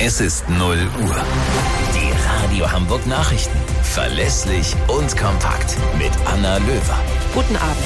Es ist 0 Uhr. Die Radio Hamburg Nachrichten. Verlässlich und kompakt. Mit Anna Löwer. Guten Abend.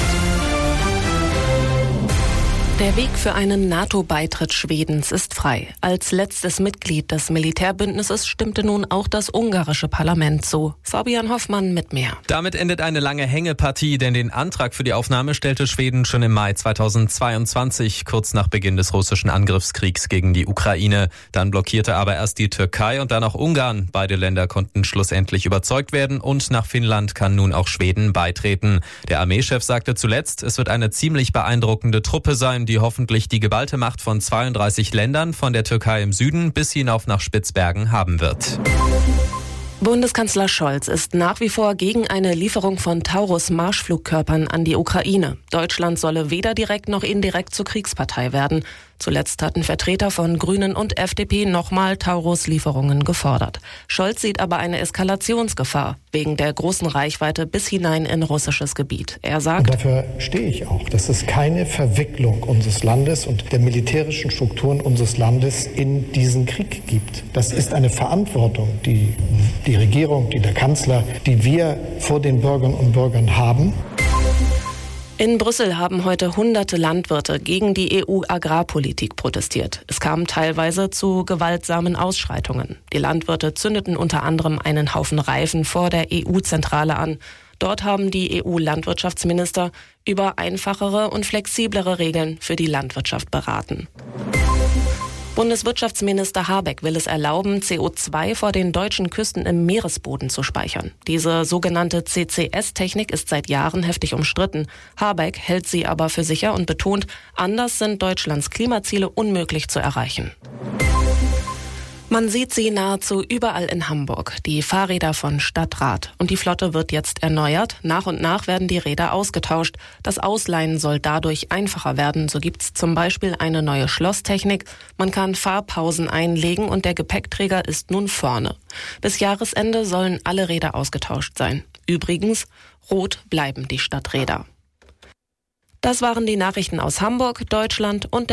Der Weg für einen NATO-Beitritt Schwedens ist frei. Als letztes Mitglied des Militärbündnisses stimmte nun auch das ungarische Parlament zu. Fabian Hoffmann mit mehr. Damit endet eine lange Hängepartie, denn den Antrag für die Aufnahme stellte Schweden schon im Mai 2022, kurz nach Beginn des russischen Angriffskriegs gegen die Ukraine. Dann blockierte aber erst die Türkei und dann auch Ungarn. Beide Länder konnten schlussendlich überzeugt werden und nach Finnland kann nun auch Schweden beitreten. Der Armeechef sagte zuletzt, es wird eine ziemlich beeindruckende Truppe sein, die hoffentlich die geballte Macht von 32 Ländern von der Türkei im Süden bis hinauf nach Spitzbergen haben wird. Bundeskanzler Scholz ist nach wie vor gegen eine Lieferung von Taurus-Marschflugkörpern an die Ukraine. Deutschland solle weder direkt noch indirekt zur Kriegspartei werden. Zuletzt hatten Vertreter von Grünen und FDP nochmal Taurus-Lieferungen gefordert. Scholz sieht aber eine Eskalationsgefahr wegen der großen Reichweite bis hinein in russisches Gebiet. Er sagt, und dafür stehe ich auch, dass es keine Verwicklung unseres Landes und der militärischen Strukturen unseres Landes in diesen Krieg gibt. Das ist eine Verantwortung, die Regierung, der Kanzler, die wir vor den Bürgerinnen und Bürgern haben. In Brüssel haben heute hunderte Landwirte gegen die EU-Agrarpolitik protestiert. Es kam teilweise zu gewaltsamen Ausschreitungen. Die Landwirte zündeten unter anderem einen Haufen Reifen vor der EU-Zentrale an. Dort haben die EU-Landwirtschaftsminister über einfachere und flexiblere Regeln für die Landwirtschaft beraten. Bundeswirtschaftsminister Habeck will es erlauben, CO2 vor den deutschen Küsten im Meeresboden zu speichern. Diese sogenannte CCS-Technik ist seit Jahren heftig umstritten. Habeck hält sie aber für sicher und betont, anders sind Deutschlands Klimaziele unmöglich zu erreichen. Man sieht sie nahezu überall in Hamburg, die Fahrräder von Stadtrat. Und die Flotte wird jetzt erneuert. Nach und nach werden die Räder ausgetauscht. Das Ausleihen soll dadurch einfacher werden. So gibt's zum Beispiel eine neue Schlosstechnik. Man kann Fahrpausen einlegen und der Gepäckträger ist nun vorne. Bis Jahresende sollen alle Räder ausgetauscht sein. Übrigens, rot bleiben die Stadträder. Das waren die Nachrichten aus Hamburg, Deutschland und